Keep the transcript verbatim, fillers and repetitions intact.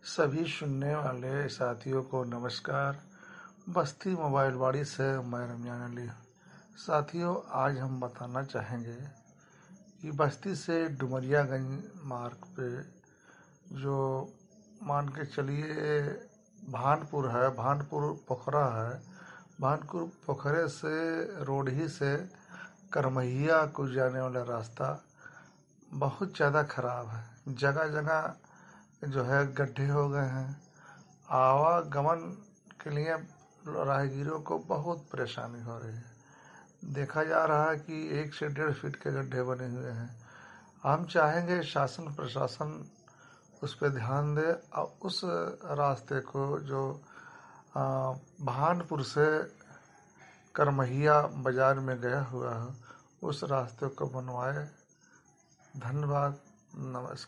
सभी सुनने वाले साथियों को नमस्कार। बस्ती मोबाइल वाड़ी से मैं रमजान अली। साथियों, आज हम बताना चाहेंगे कि बस्ती से डुमरियागंज मार्ग पे जो मान के चलिए भानपुर है, भानपुर पोखरा है, भानपुर पोखरे से रोडही से करमहिया को जाने वाला रास्ता बहुत ज़्यादा ख़राब है। जगह जगह जो है गड्ढे हो गए हैं। आवागमन के लिए राहगीरों को बहुत परेशानी हो रही है। देखा जा रहा है कि एक से डेढ़ फीट के गड्ढे बने हुए हैं। हम चाहेंगे शासन प्रशासन उस पर ध्यान दे और उस रास्ते को जो भानपुर से करमहिया बाजार में गया हुआ है उस रास्ते को बनवाए। धन्यवाद, नमस्कार।